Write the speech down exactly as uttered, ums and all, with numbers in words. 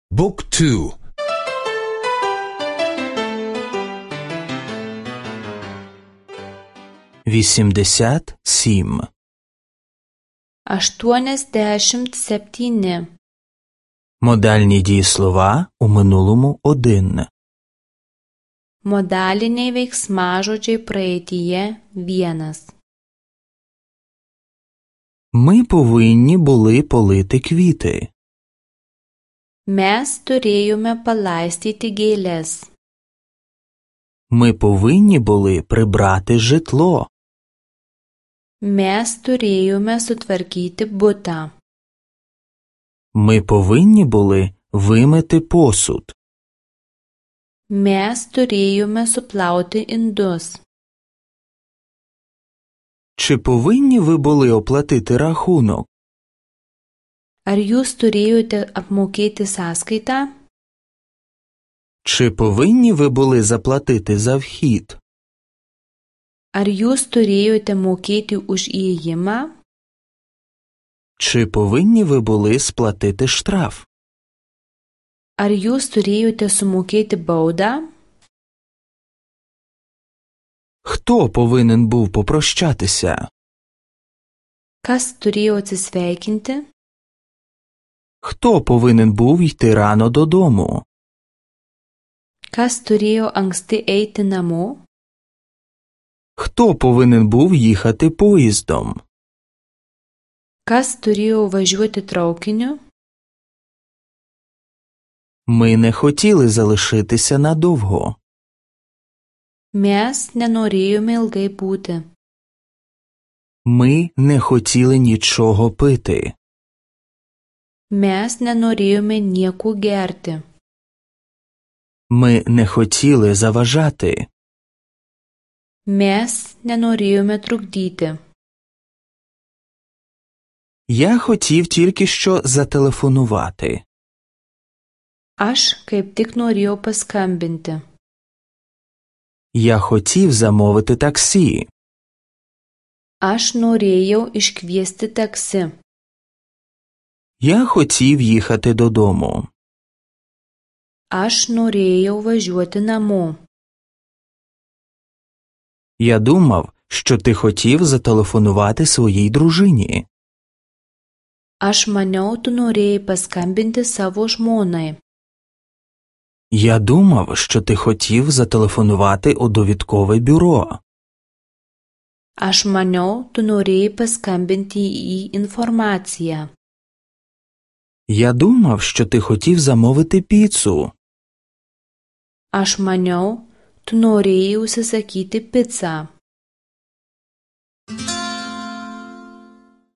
Book two. Вісімдесят сім. Aštuoniasdešimt septyni. Модальні дієслова у минулому один. Modaliniai veiksmažodžiai praeityje vienas. Ми повинні були полити квіти. Mes turėjome palaistyti gėles. Ми повинні були прибрати житло. Mes turėjome sutvarkyti butą. Ми повинні були вимити посуд. Mes turėjome suplauti indus. Чи повинні ви були оплатити рахунок? Ar jūs turėjote apmokėti sąskaitą? Чи повинні ви були заплатити за вхід? Ar jūs turėjote mokėti už įėjimą? Чи повинні ви були сплатити штраф? Ar jūs turėjote sumokėti baudą? Хто повинен був попрощатися? Kas turėjo atsisveikinti? Хто повинен був йти рано додому? Kas turėjo anksti eiti namo? Хто повинен був їхати поїздом? Kas turėjo važiuoti traukiniu? Ми не хотіли залишитися надовго. Mes nenorėjome ilgai būti. Ми не хотіли нічого пити. Mes nenorėjome nieko gerti. Ми не хотіли заважати. Mes nenorėjome trukdyti. Я хотів тільки що зателефонувати. Aš kaip tik norėjau paskambinti. Я хотів замовити таксі. Aš norėjau iškviesti taksi. Я хотів їхати додому. Aš norėjau važiuoti namo. Я думав, що ти хотів зателефонувати своїй дружині. Aš maniau, tu norėjai paskambinti savo žmonai. Я думав, що ти хотів зателефонувати у довідкове бюро. Aš maniau, tu norėjai paskambinti į informaciją. Я думав, що ти хотів замовити піцу. Aš maniau, tu norėjai užsisakyti picą.